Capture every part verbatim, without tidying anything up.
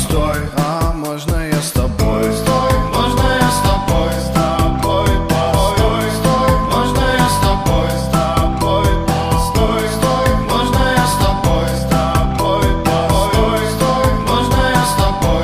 Постой, а можно я с тобой? Стой, можно я с тобой, с тобой? Постой, стой, можно я с тобой, с тобой? Постой, стой, можно я с тобой, с тобой? Постой, стой, можно я с тобой?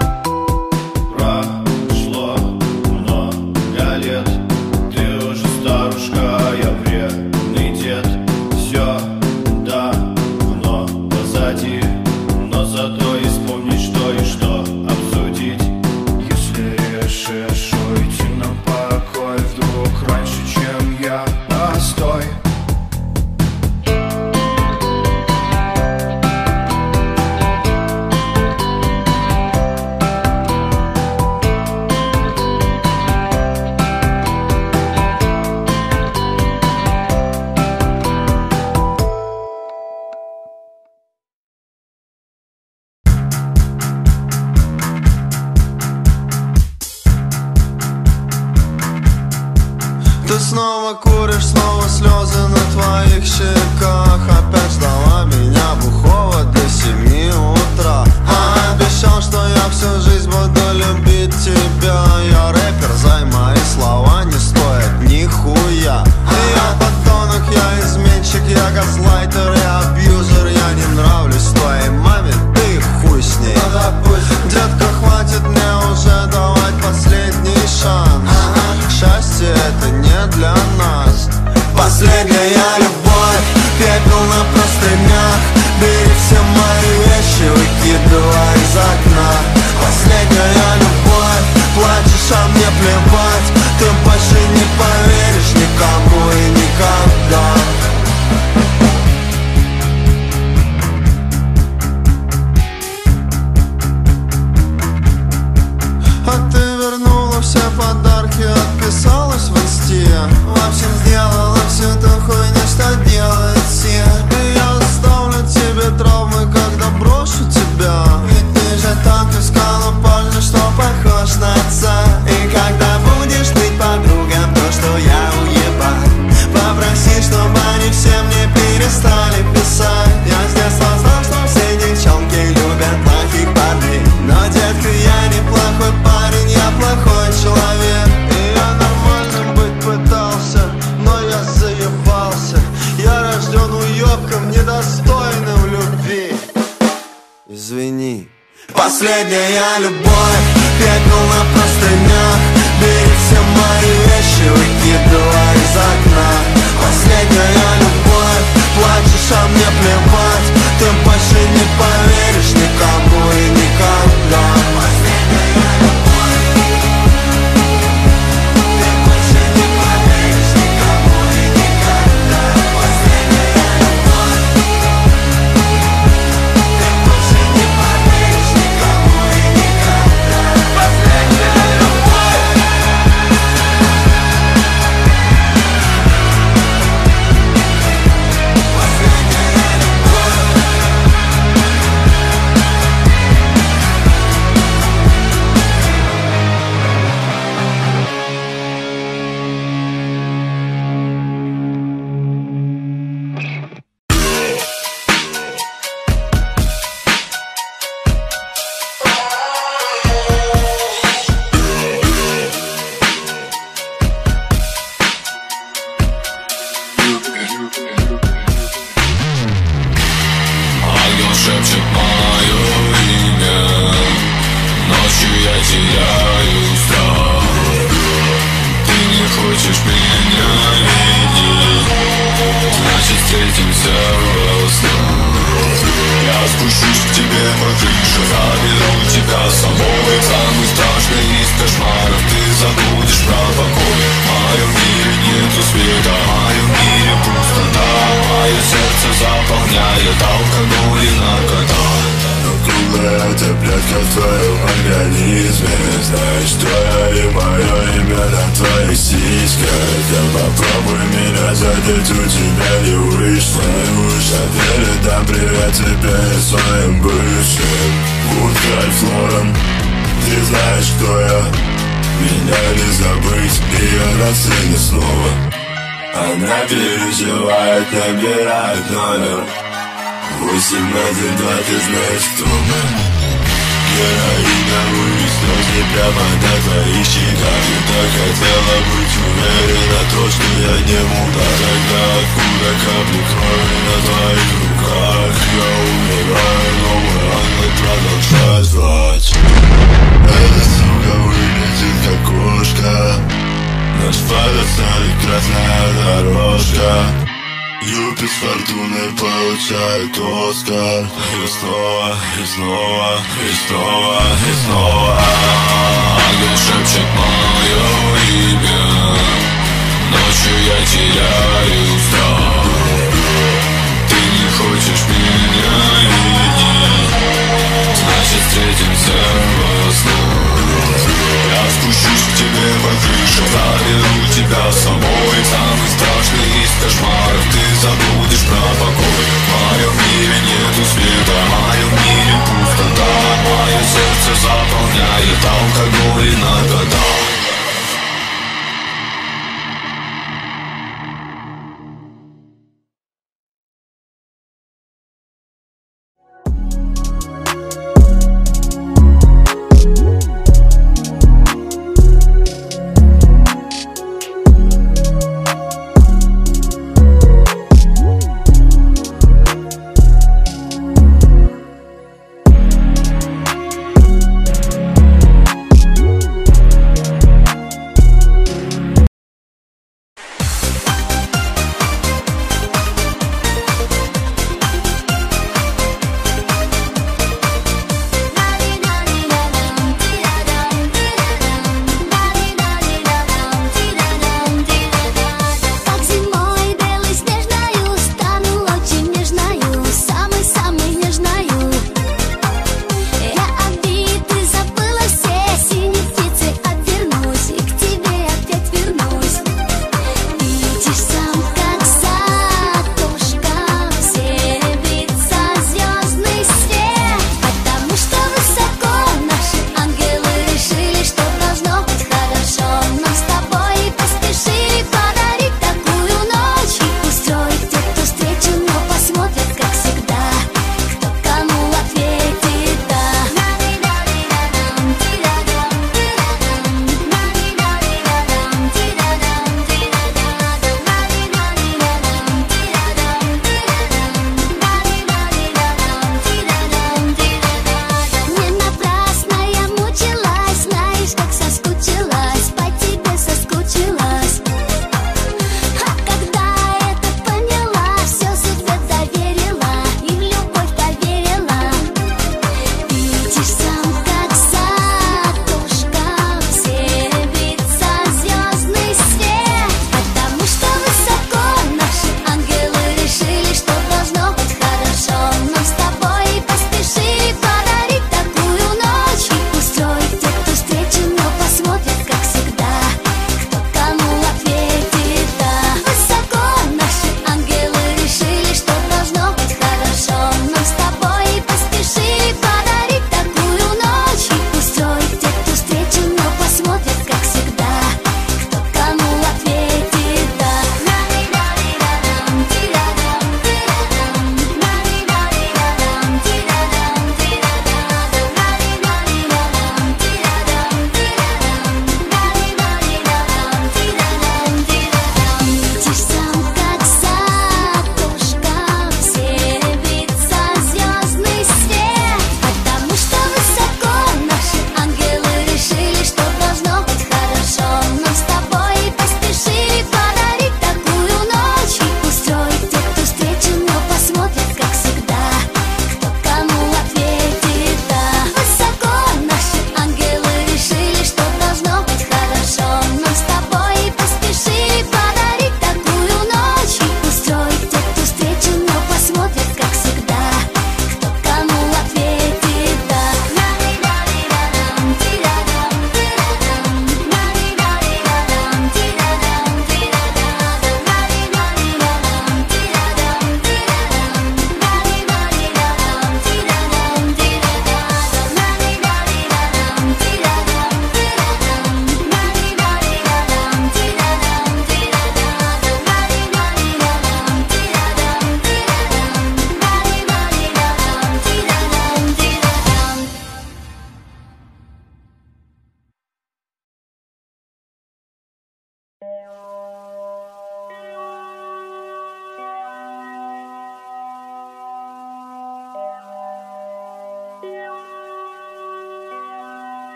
Прошло много лет, ты уже старушка, я вредный дед. Все давно позади, но зато и вспомнить что и что обсудить. Если решишь уйти на покой вдруг раньше, чем я, постой. Ты снова куришь, снова слезы на твоих щеках. Опять ждала меня бухого до семи утра. А обещал, что я всю жизнь буду любить тебя. Я рэпер, зай, мои слова не стоят нихуя. Я подонок, я изменщик, я газлайтер, я абьюзер. Я не нравлюсь твоей маме, ты хуй с ней. Детка, хватит мне уже давать последний шанс. Счастье это не для нас. Последняя любовь, пепел на простынях. Бери все мои вещи, выкидывай из окна. Последняя любовь, плачешь, а мне плевать. Ты больше не поверишь никому и никогда. А ты вернула все подарки, отписалась в инсте. В общем, сделала всю ту хуйню, что делают все. И я оставлю тебе травмы, когда брошу тебя. Ведь ты же так искала парня, что похож на отца. И когда будешь быть подругам, то что я уебан, попроси, чтобы они все мне перестали писать. Я с детства знал, что все девчонки любят плохих парней. Но, детка, я не плохой парень, я плохой человек. И я нормальным быть пытался, но я заебался. Я рожден уебком, недостойным любви. Извини. Последняя любовь, пепел на простынях. Бери все мои вещи, выкидывай из окна. Последняя любовь, плачешь, а мне плевать. Ты больше не поверишь никому и никогда. Последняя любовь, ты больше не поверишь никому и никогда. Последняя любовь, ты больше не поверишь никому и никогда. Последняя любовь. Ангел шепчет мое имя, ночью я теряю страх. Ты не хочешь меня видеть, значит встретимся во снах. Я спущусь к тебе по крыше, заберу тебя с собой. Самый страшный из кошмаров, ты забудешь про покой. В моем мире нету света, в моем мире пустота. Мое сердце заполняет алкоголь и наркота. Круглая таблетка в твоем организме. Знаешь, что я и мое имя на твоих сиськах. Да попробуй меня задеть, у тебя не вышло. А передам привет тебе и своим бывшим. Утро и флором, ты знаешь, кто я. Меня не забыть, ее на сцене снова. Она переживает, набирает номер восемь один два, ты знаешь, кто мы. слезы прямо на твоих щеках. Ты так хотела быть уверена, то, что я не мудак. Тогда откуда капли крови на твоих руках? Я умираю, но мой ангел продолжает звать. Эта сука выглядит как кошка, на асфальте стоит красная дорожка. Юпи с фортуной получает Оскар. И снова, и снова, и снова, и снова ангел шепчет мое имя. Ночью я теряю страх. Ты не хочешь меня видеть, значит встретимся во снах. Я спущусь к тебе по крыше, заберу тебя с собой. Самый страшный из кошмаров, ты забудешь про покой. В моем мире нету света, в моем мире пустота. Мое сердце заполняет алкоголь и наркота.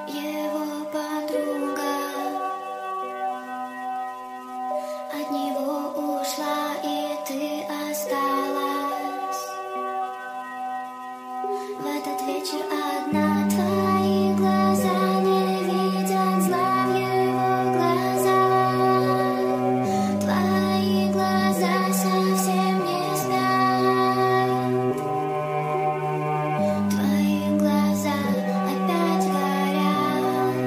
его подруга от него ушла, и ты осталась в этот вечер одна. Твои глаза не видят зла в его глазах. Твои глаза совсем не спят. Твои глаза опять горят.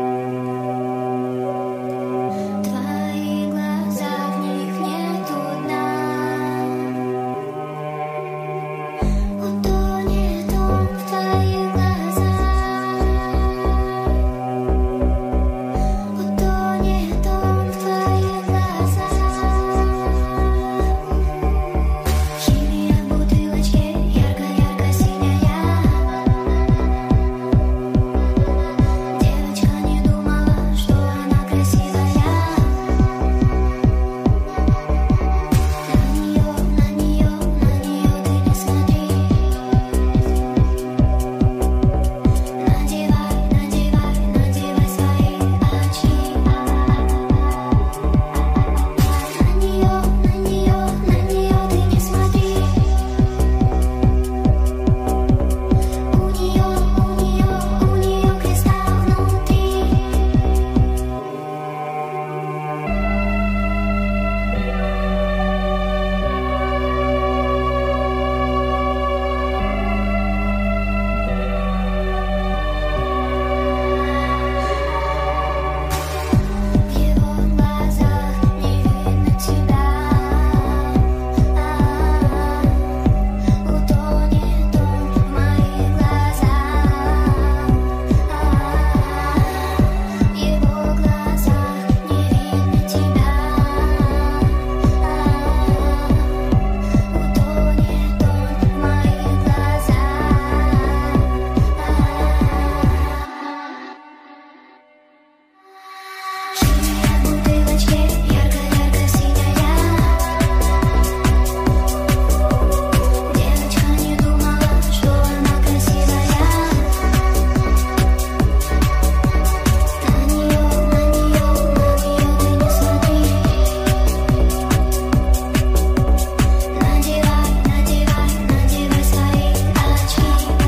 Твои глаза, в них нету дна. Утонет он в твоих глазах. Утонет он в твоих глазах. Химия в бутылочке, ярко-ярко синяя. Девочка не думала, что она красивая. На нее, на нее, на нее ты не смотри. Надевай, надевай, надевай свои очки. На нее, на нее, на нее ты не смотри. У нее, у нее, у нее кристалл внутри. В его глазах не видно тебя. Утонет он в моих глазах. В его глазах не видно тебя. Утонет он в моих глазах. Химия в бутылочке, ярко-ярко синяя. Девочка не думала, что она красивая. На нее, на нее, на нее ты не смотри. Надевай, надевай, надевай свои очки.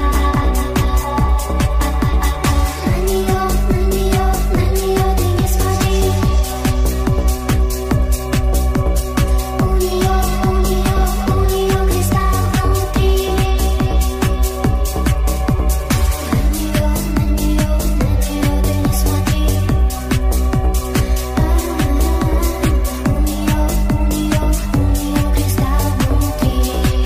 На нее, на нее, на нее ты не смотри. У нее, у нее, у нее кристалл внутри. На нее, на нее, на нее ты не смотри. У нее, у нее, у нее кристалл внутри.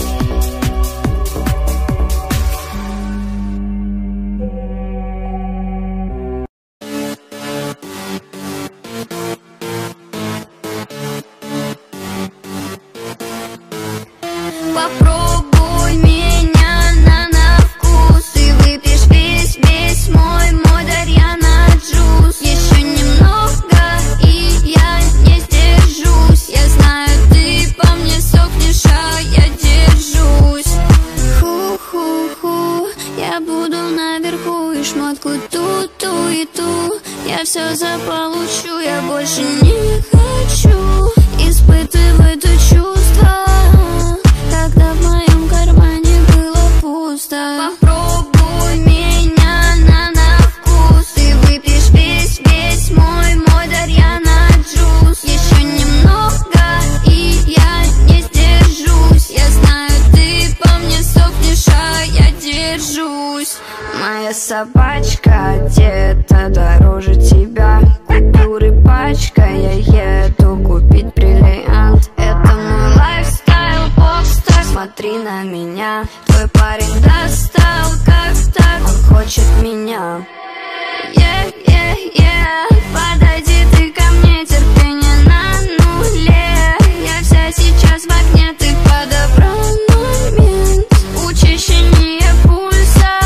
Попробуй меня на, на вкус. Ты выпьешь весь, весь мой, мой Дарьяна джуз. Еще немного, и я не сдержусь. Я знаю, ты по мне сохнешь, а я держусь. Ху-ху-ху, я буду наверху и шмотку ту-ту и ту. Я все заполучу, я больше не хочу. Испытывать это чувство, когда в моем кармане было пусто. Попробуй меня на, на вкус. Ты выпьешь весь, весь мой, мой Дарьяна джуз. Еще немного, и я не сдержусь. Я знаю, ты по мне сохнешь, а я держусь. Моя собачка одета дороже тебя. Купюры пачка, я еду купить бриллиант. Это мой лайфстайл, попстар. Смотри на меня. Твой парень достал, как так? Он хочет меня. Yeah, yeah, yeah. Подойди ты ко мне, терпение на нуле. Я вся сейчас в огне, ты подобрал момент. Учащение пульса,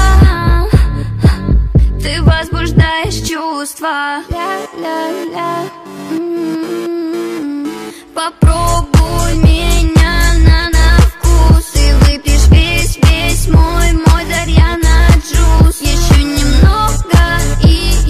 ты возбуждаешь чувства. Ля-ля-ля. М-м-м. Попробуй меня на, на вкус. Ты выпьешь весь, весь мой, мой Дарьяна джуз. Еще немного, и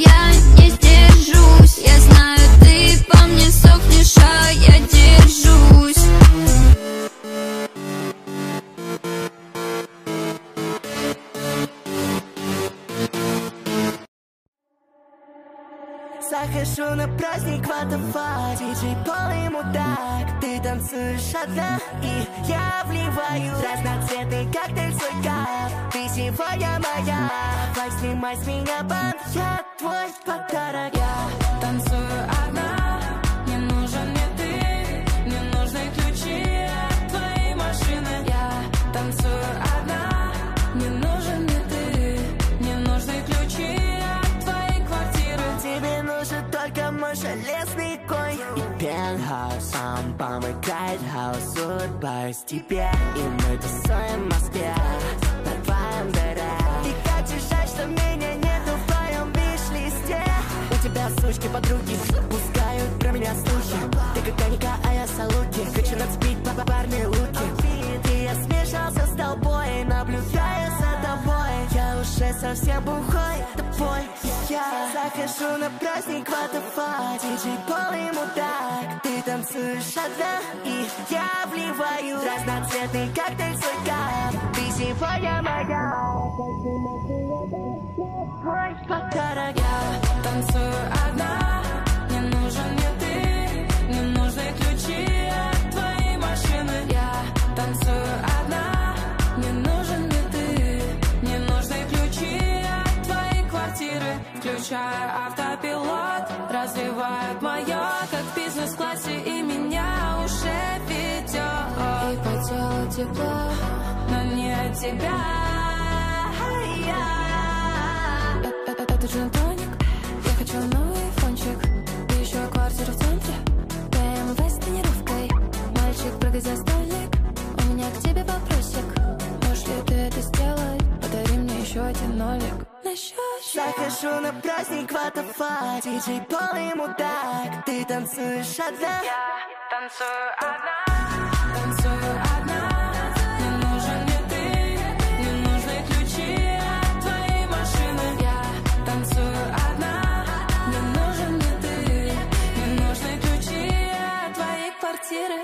Захожу на праздник Ватафа, диджей полный мудак. Ты танцуешь одна, и я вливаю разноцветный коктейль свой кап. Ты сегодня моя, давай снимай с меня бант, я твой подарок. Я танцую одна, не нужен мне ты, не нужны ключи от твоей машины. Я танцую одна, не нужен мне ты, не нужны ключи от твоей квартиры. Тебе нужен только мой железный конь и пентхаус. Сам помыкает хаос, улыбаюсь тебе, и мы тусуем в Москве на твоем дыре. И как же жаль, что меня нету в твоем виш-листе. У тебя сучки подруги пускают про меня слухи. Ты как Аника, а я Салуки. Хочу нацепить парные луки. И я смешался с толпой, наблюдая за тобой. Я уже совсем бухой, тобой я захожу на праздник Ватафа, диджей полный мудак. Ты танцуешь одна, и я вливаю разноцветный коктейль свой кап. Ты сегодня моя, твой подарок. Я танцую одна, не нужен мне ты, не нужны ключи от твоей машины. Я танцую одна, не нужен мне ты, не нужны ключи от твоей квартиры. Включаю автопилот, развивает маёк, как в бизнес-классе, и меня уже ведет. И по телу тепло, но не от тебя. Это джин-тоник, я хочу новый фончик. И еще квартира в центре, бэ эм вэ с тренировкой. Мальчик, прыгай за столик, у меня к тебе вопросик. Можешь ли ты это сделать? Подари мне еще один нолик на счет. Захожу на праздник Ватафа, диджей полный мудак. Ты танцуешь одна, Я танцую одна, танцую одна. Не нужен мне ты, не нужны ключи от твоей машины. Я танцую одна, не нужен мне ты, не нужны ключи от твоей квартиры.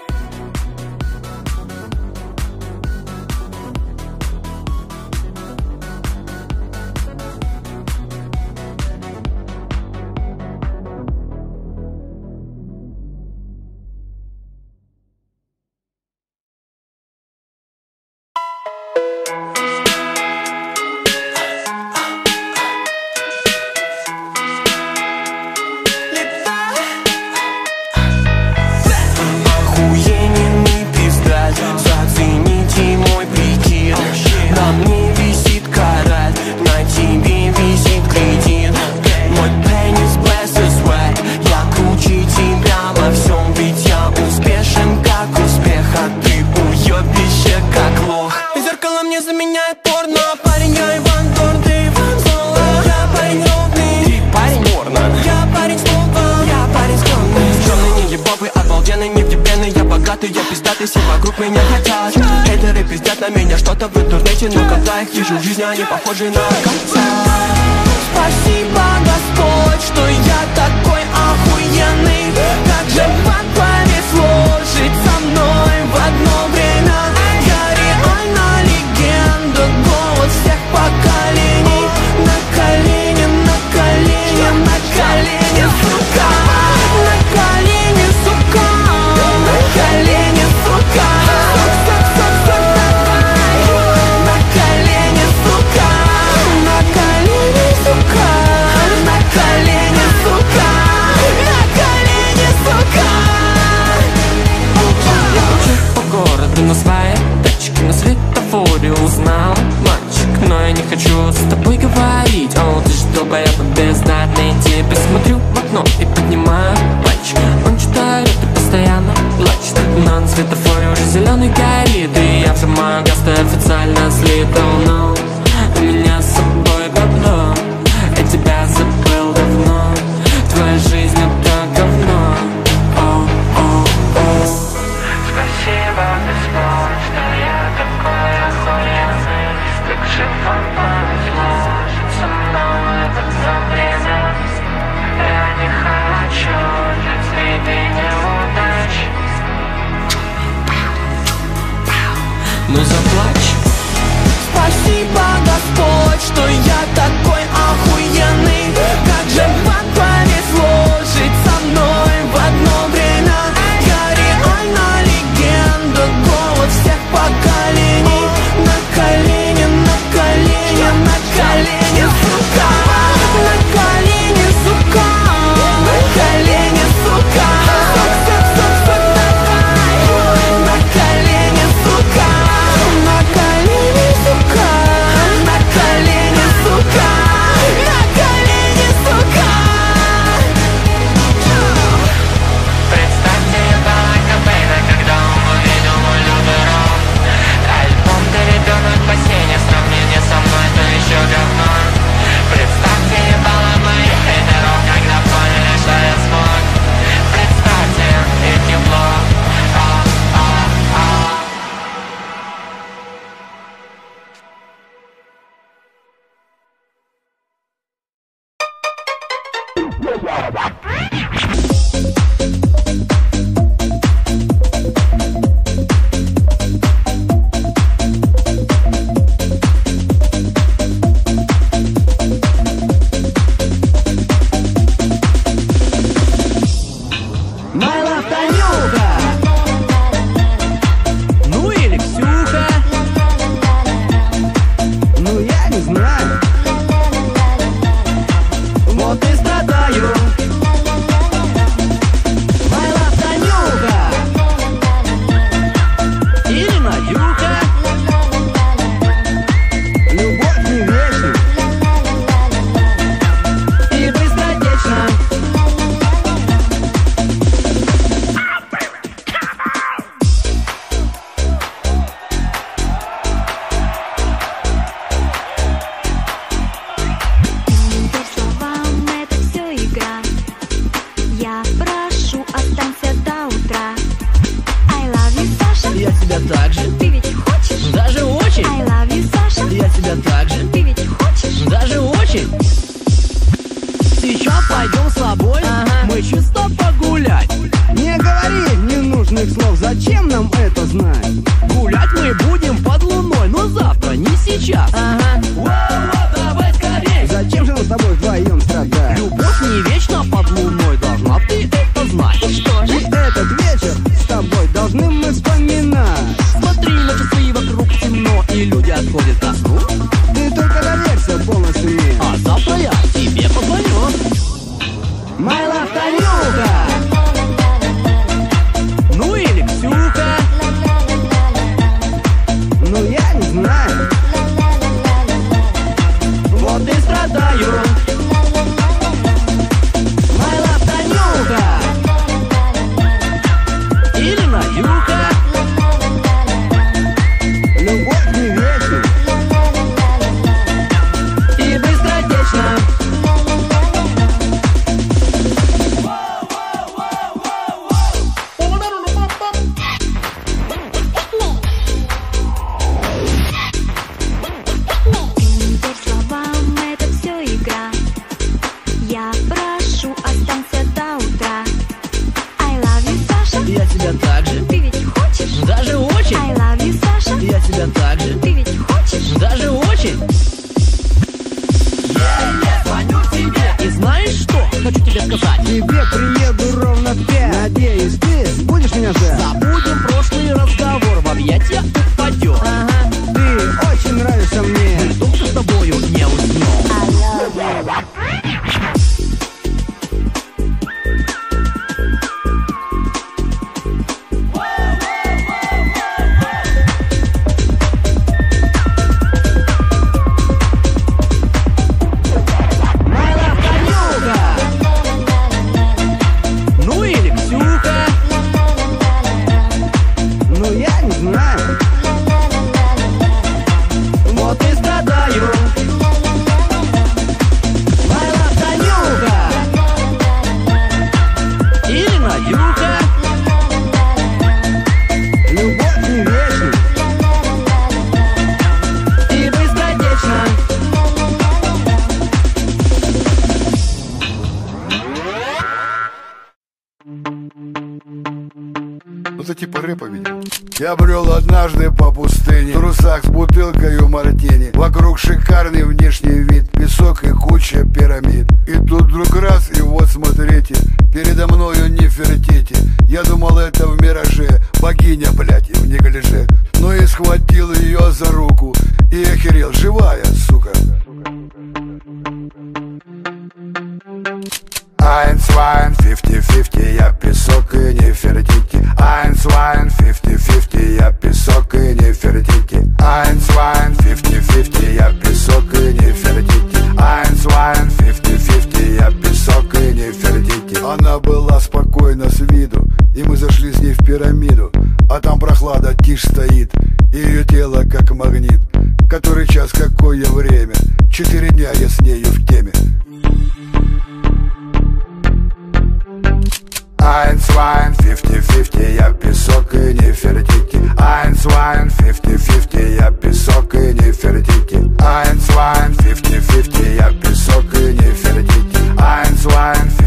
Вижу, жизнь, они похожи на конца. Спасибо, Господь, что я такой охуенный. Как же вам повезло жить со мной в одно время. Я реально легенда, голос всех поколений. На колени, на колени, на колени, сука. На колени, сука. На колени, сука. На своей тачке на светофоре узнал мальчик, но я не хочу с тобой говорить. О, ты ж долбоёб бездарный тип. Я смотрю в окно и поднимаю пальчик. Он читает и постоянно плачет, но на светофоре уже зеленый горит. И я вжимаю газ, ты официально слит. Oh no, у меня с собой бабло, я тебя забыл давно. Твоя жизнь это говно. Oh, oh, oh. Спасибо, Господь, что я такой охуенный. Как же вам повезло жить со мной в одно время. Я не хочу жить среди неудач. Ну заплачь. Спасибо, Господь, что я такой охуенный. Как же вам повезло Я брел однажды по пустыне, в трусах с бутылкою мартини. Вокруг шикарный внешний вид, песок и куча пирамид. И тут вдруг раз, и вот смотрите, передо мною Нефертити. Я думал, это в мираже богиня, блядь, и в неглиже. Но и схватил ее за руку и охерел, живая, сука. Ein, zwei, fifty fifty, я песок и Нефертити. Ein, zwei, fifty fifty, я песок и Нефертити. Ein, zwei, fifty fifty, я песок и Нефертити. Ein, zwei, fifty fifty, я песок и Нефертити. Она была спокойна с виду, и мы зашли с ней в пирамиду. А там прохлада, тишь стоит, и ее тело как магнит. Который час, какое время, четыре дня я с нею в теме. Ein, zwei, fifty fifty, я песок и Нефертити. Ein, zwei, fifty fifty, я песок и Нефертити. Ein, zwei, fifty fifty, я песок и Нефертити. Ein, zwei,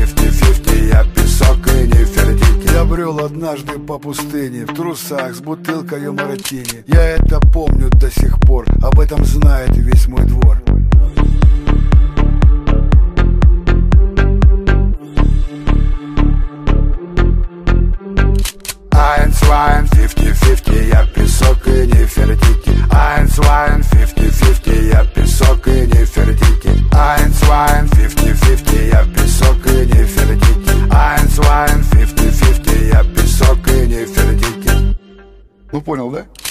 пустыне, в трусах, с бутылкой маратини. Я это помню до сих пор, об этом знает весь мой двор. Ein, zwei, fifty-fifty, я песок и Нефертити. Ein, zwei, fifty-fifty, я песок и Нефертити. Ein, zwei, fifty-fifty, я песок и Нефертити. Ein, zwei, fifty-fifty, я песок и Нефертити. Ну понял, да?